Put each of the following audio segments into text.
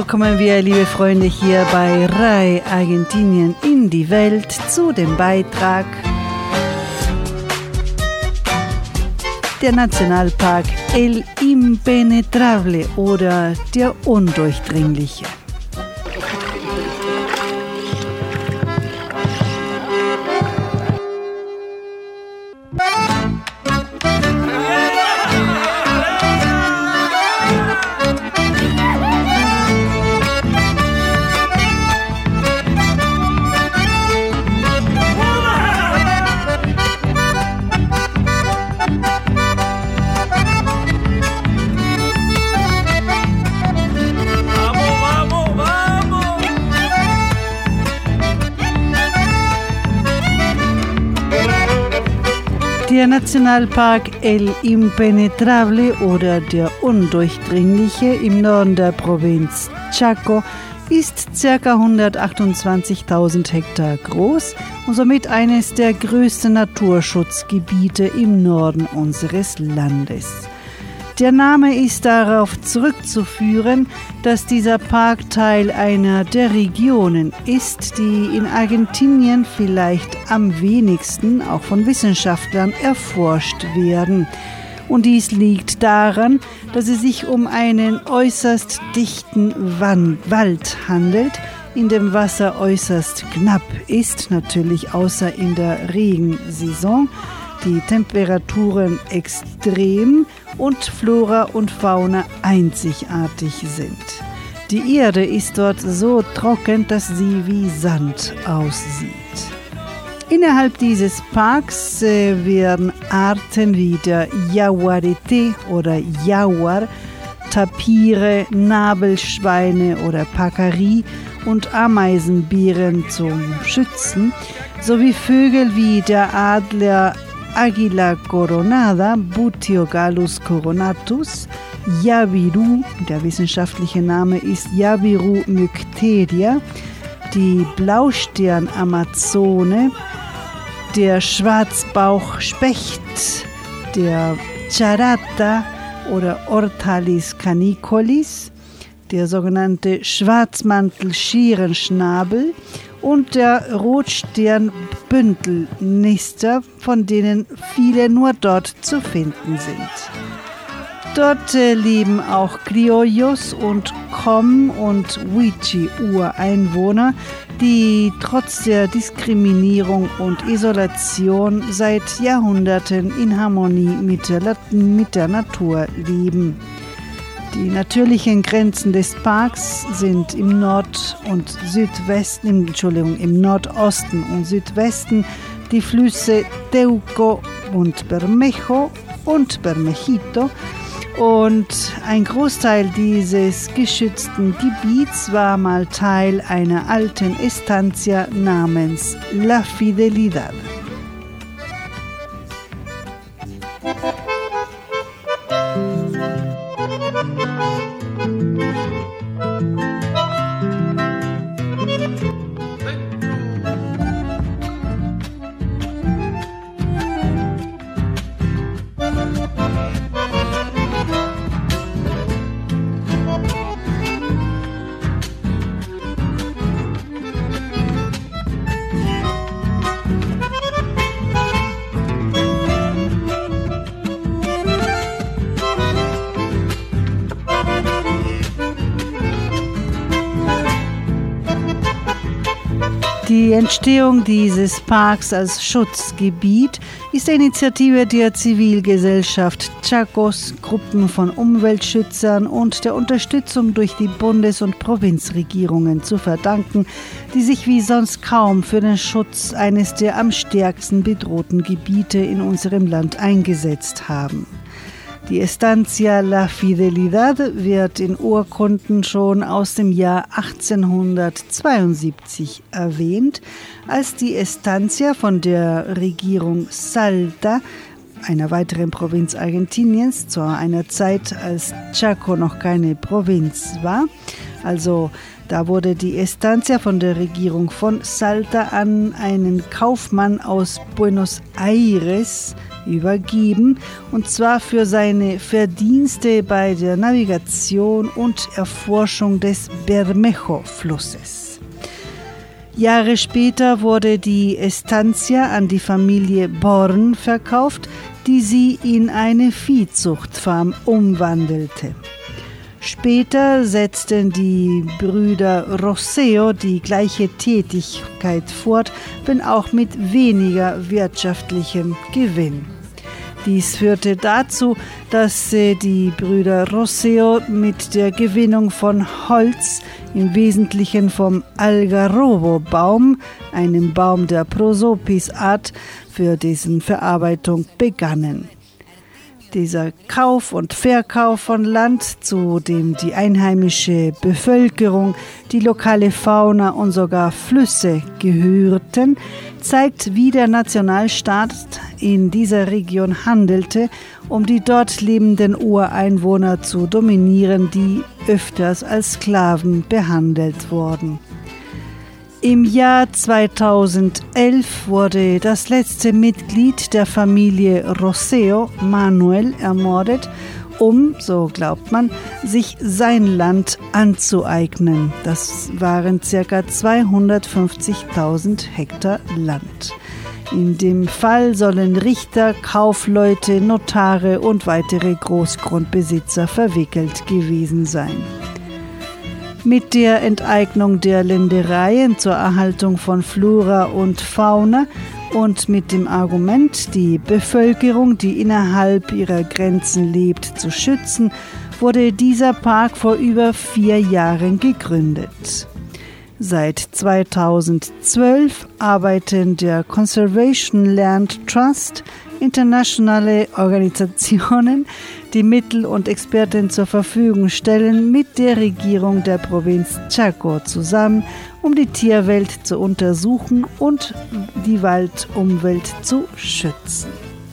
So kommen wir, liebe Freunde, hier bei RAI Argentinien in die Welt zu dem Beitrag der Nationalpark El Impenetrable oder der Undurchdringliche. Der Nationalpark El Impenetrable oder der Undurchdringliche im Norden der Provinz Chaco ist ca. 128.000 Hektar groß und somit eines der größten Naturschutzgebiete im Norden unseres Landes. Der Name ist darauf zurückzuführen, dass dieser Park Teil einer der Regionen ist, die in Argentinien vielleicht am wenigsten auch von Wissenschaftlern erforscht werden. Und dies liegt daran, dass es sich um einen äußerst dichten Wald handelt, in dem Wasser äußerst knapp ist, natürlich außer in der Regensaison, die Temperaturen extrem und Flora und Fauna einzigartig sind. Die Erde ist dort so trocken, dass sie wie Sand aussieht. Innerhalb dieses Parks werden Arten wie der Yaguareté oder Jaguar, Tapire, Nabelschweine oder Pecarí und Ameisenbären zum Schützen, sowie Vögel wie der Adler Águila coronada, Butiogallus coronatus, Jabiru, der wissenschaftliche Name ist Jabiru mycteria, die Blaustern-Amazone, der Schwarzbauchspecht, der Charata oder Ortalis canicolis, der sogenannte Schwarzmantel-Schierenschnabel und der Rotstern-Bündelnister, von denen viele nur dort zu finden sind. Dort leben auch Criollos und Com- und Wichi-Ureinwohner, die trotz der Diskriminierung und Isolation seit Jahrhunderten in Harmonie mit der Natur leben. Die natürlichen Grenzen des Parks sind im Nordosten und Südwesten die Flüsse Teuco und Bermejo und Bermejito. Und ein Großteil dieses geschützten Gebiets war mal Teil einer alten Estancia namens La Fidelidad. Die Entstehung dieses Parks als Schutzgebiet ist eine Initiative der Zivilgesellschaft Chacos, Gruppen von Umweltschützern und der Unterstützung durch die Bundes- und Provinzregierungen zu verdanken, die sich wie sonst kaum für den Schutz eines der am stärksten bedrohten Gebiete in unserem Land eingesetzt haben. Die Estancia La Fidelidad wird in Urkunden schon aus dem Jahr 1872 erwähnt, als die Estancia von der Regierung Salta, einer weiteren Provinz Argentiniens, zu einer Zeit, als Chaco noch keine Provinz war. Also da wurde die Estancia von der Regierung von Salta an einen Kaufmann aus Buenos Aires übergeben, und zwar für seine Verdienste bei der Navigation und Erforschung des Bermejo-Flusses. Jahre später wurde die Estancia an die Familie Born verkauft, die sie in eine Viehzuchtfarm umwandelte. Später setzten die Brüder Roseo die gleiche Tätigkeit fort, wenn auch mit weniger wirtschaftlichem Gewinn. Dies führte dazu, dass die Brüder Roseo mit der Gewinnung von Holz, im Wesentlichen vom Algarrobo-Baum, einem Baum der Prosopis-Art, für dessen Verarbeitung begannen. Dieser Kauf und Verkauf von Land, zu dem die einheimische Bevölkerung, die lokale Fauna und sogar Flüsse gehörten, zeigt, wie der Nationalstaat in dieser Region handelte, um die dort lebenden Ureinwohner zu dominieren, die öfters als Sklaven behandelt wurden. Im Jahr 2011 wurde das letzte Mitglied der Familie Roseo, Manuel, ermordet, um, so glaubt man, sich sein Land anzueignen. Das waren ca. 250.000 Hektar Land. In dem Fall sollen Richter, Kaufleute, Notare und weitere Großgrundbesitzer verwickelt gewesen sein. Mit der Enteignung der Ländereien zur Erhaltung von Flora und Fauna und mit dem Argument, die Bevölkerung, die innerhalb ihrer Grenzen lebt, zu schützen, wurde dieser Park vor über 4 Jahren gegründet. Seit 2012 arbeiten der Conservation Land Trust, internationale Organisationen, die Mittel und Experten zur Verfügung stellen, mit der Regierung der Provinz Chaco zusammen, um die Tierwelt zu untersuchen und die Waldumwelt zu schützen.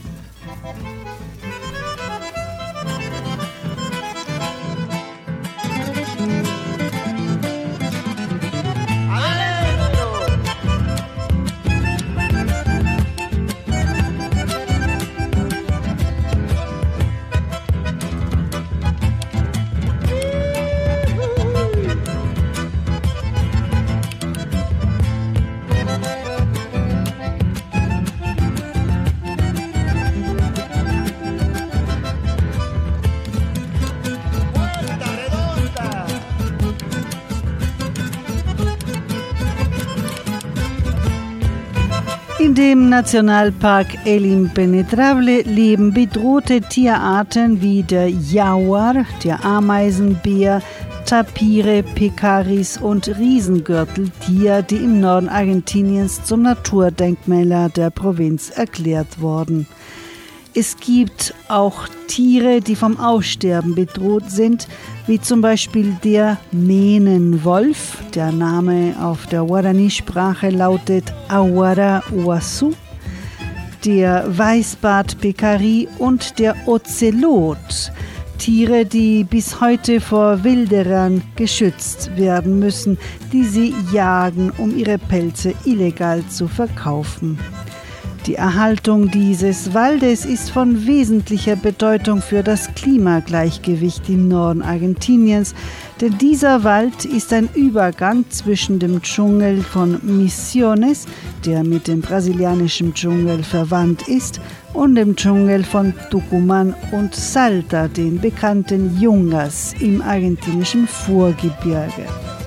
In dem Nationalpark El Impenetrable leben bedrohte Tierarten wie der Jaguar, der Ameisenbär, Tapire, Pecaris und Riesengürteltier, die im Norden Argentiniens zum Naturdenkmäler der Provinz erklärt wurden. Es gibt auch Tiere, die vom Aussterben bedroht sind, wie zum Beispiel der Mähnenwolf. Der Name auf der Guarani-Sprache lautet Aguara Uasu, der Weißbart-Pekari und der Ozelot. Tiere, die bis heute vor Wilderern geschützt werden müssen, die sie jagen, um ihre Pelze illegal zu verkaufen. Die Erhaltung dieses Waldes ist von wesentlicher Bedeutung für das Klimagleichgewicht im Norden Argentiniens, denn dieser Wald ist ein Übergang zwischen dem Dschungel von Misiones, der mit dem brasilianischen Dschungel verwandt ist, und dem Dschungel von Tucumán und Salta, den bekannten Yungas im argentinischen Vorgebirge.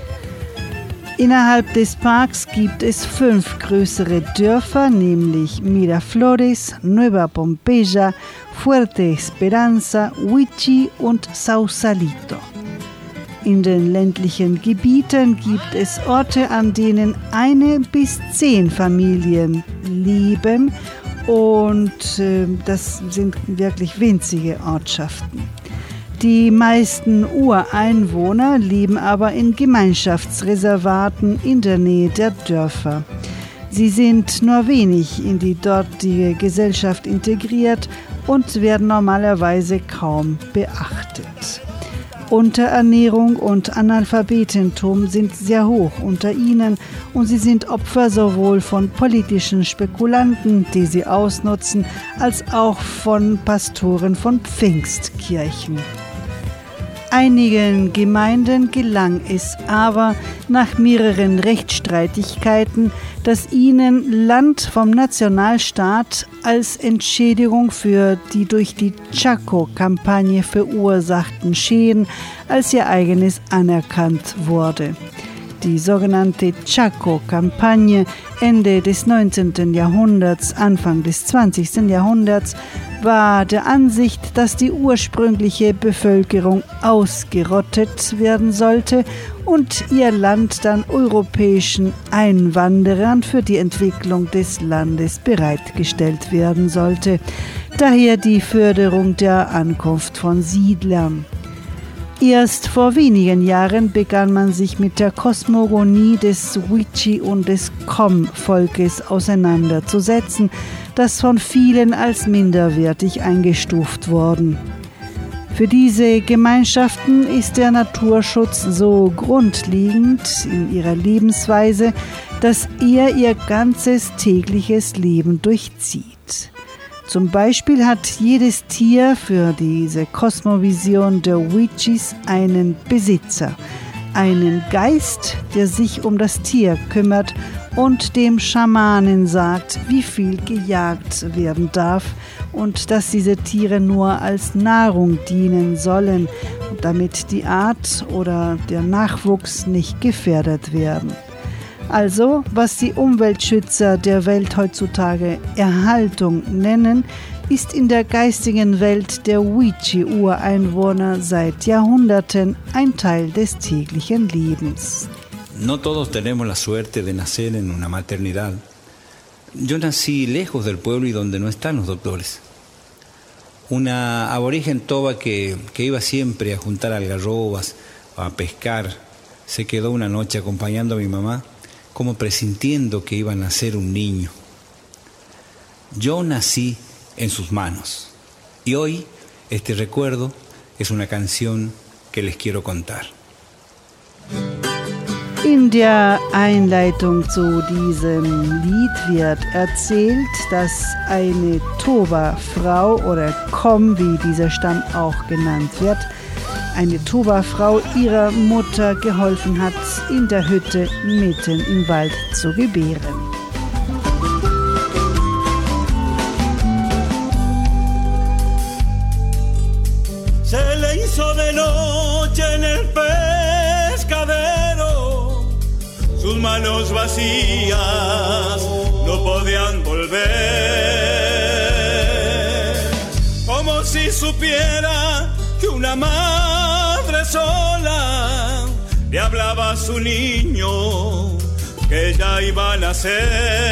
Innerhalb des Parks gibt es 5 größere Dörfer, nämlich Miraflores, Nueva Pompeya, Fuerte Esperanza, Huichi und Sausalito. In den ländlichen Gebieten gibt es Orte, an denen 1 bis 10 Familien leben, und das sind wirklich winzige Ortschaften. Die meisten Ureinwohner leben aber in Gemeinschaftsreservaten in der Nähe der Dörfer. Sie sind nur wenig in die dortige Gesellschaft integriert und werden normalerweise kaum beachtet. Unterernährung und Analphabetentum sind sehr hoch unter ihnen und sie sind Opfer sowohl von politischen Spekulanten, die sie ausnutzen, als auch von Pastoren von Pfingstkirchen. Einigen Gemeinden gelang es aber nach mehreren Rechtsstreitigkeiten, dass ihnen Land vom Nationalstaat als Entschädigung für die durch die Chaco-Kampagne verursachten Schäden als ihr eigenes anerkannt wurde. Die sogenannte Chaco-Kampagne Ende des 19. Jahrhunderts, Anfang des 20. Jahrhunderts war der Ansicht, dass die ursprüngliche Bevölkerung ausgerottet werden sollte und ihr Land dann europäischen Einwanderern für die Entwicklung des Landes bereitgestellt werden sollte. Daher die Förderung der Ankunft von Siedlern. Erst vor wenigen Jahren begann man sich mit der Kosmogonie des Wichi und des Kom-Volkes auseinanderzusetzen, das von vielen als minderwertig eingestuft worden. Für diese Gemeinschaften ist der Naturschutz so grundlegend in ihrer Lebensweise, dass er ihr ganzes tägliches Leben durchzieht. Zum Beispiel hat jedes Tier für diese Kosmovision der Wichis einen Besitzer, einen Geist, der sich um das Tier kümmert und dem Schamanen sagt, wie viel gejagt werden darf und dass diese Tiere nur als Nahrung dienen sollen, damit die Art oder der Nachwuchs nicht gefährdet werden. Also, was die Umweltschützer der Welt heutzutage Erhaltung nennen, ist in der geistigen Welt der Wichi-Ureinwohner seit Jahrhunderten ein Teil des täglichen Lebens. No todos tenemos la suerte de nacer en una maternidad. Yo nací lejos del pueblo y donde no están los doctores. Una aborigen toba que iba siempre a juntar algarrobas, a pescar, se quedó una noche acompañando a mi mamá, como presintiendo que iba a nacer un niño. Yo nací en sus manos y hoy este recuerdo es una canción que les quiero contar. In der Einleitung zu diesem Lied wird erzählt, dass eine Toba-Frau oder Kom, wie dieser Stamm auch genannt wird, eine Toba-Frau ihrer Mutter geholfen hat, in der Hütte mitten im Wald zu gebären. Se le hizo de noche en el pescadero, sus manos vacías no podían volver, como si supiera que una madre sola le hablaba a su niño que ya iba a nacer.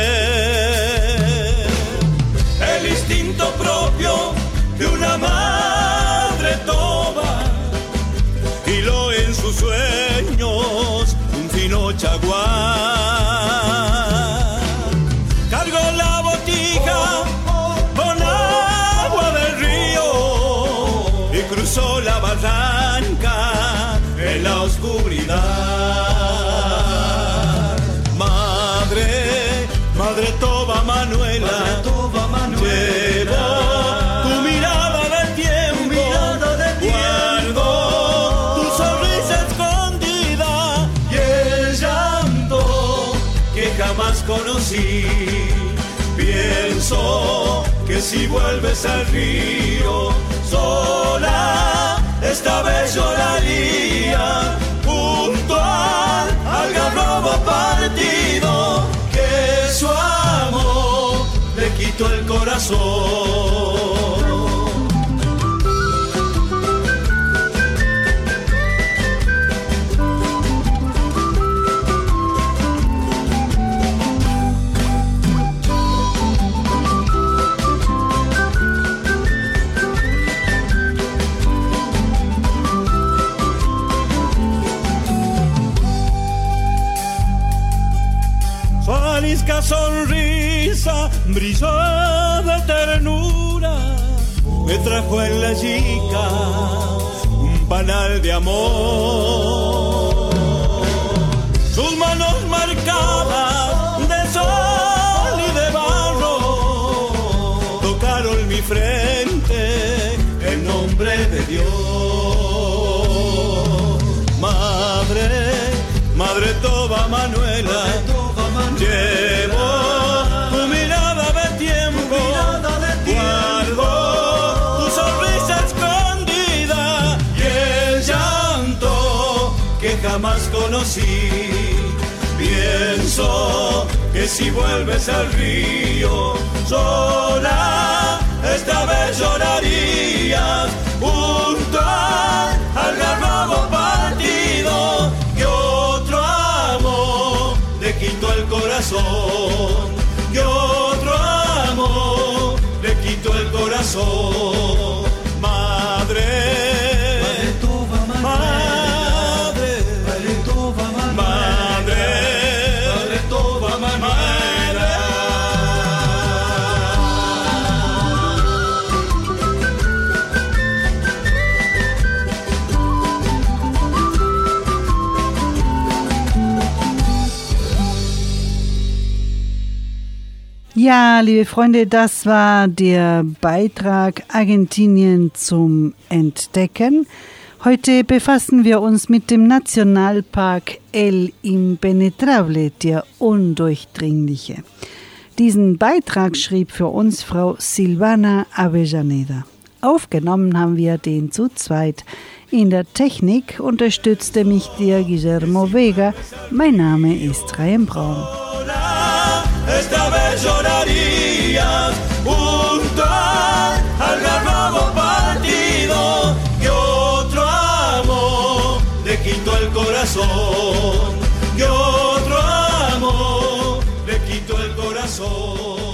El instinto propio de una madre toba hiló en sus sueños un fino chaguán. Cargó la botija con agua del río y cruzó la barranca en la oscuridad. Madre Toba Manuela, llevo tu mirada del tiempo, guardo tu sonrisa escondida y el llanto que jamás conocí. Pienso que si vuelves al río sola, esta vez lloraría junto al algarrobo partido que su amor le quitó el corazón. Arisca sonrisa brilló de ternura, me trajo en la yica un panal de amor. Sus manos marcadas de sol y de barro tocaron mi frente en nombre de Dios. Madre Toba Manuela, llevo tu mirada de tiempo, guardo tu sonrisa escondida y el llanto que jamás conocí. Pienso que si vuelves al río sola, esta vez llorarías junto al garrobo partido que otro amor le quitó el corazón, que otro amor le quitó el corazón. Madre Toba Manuela, Madre Toba Manuela. Ja, liebe Freunde, das war der Beitrag Argentinien zum Entdecken. Heute befassen wir uns mit dem Nationalpark El Impenetrable, der Undurchdringliche. Diesen Beitrag schrieb für uns Frau Silvana Avellaneda. Aufgenommen haben wir den zu zweit. In der Technik unterstützte mich der Guillermo Vega. Mein Name ist Ryan Braun. Esta vez llorarías junto al garrobo partido que otro amor le quitó el corazón, que otro amor le quitó el corazón.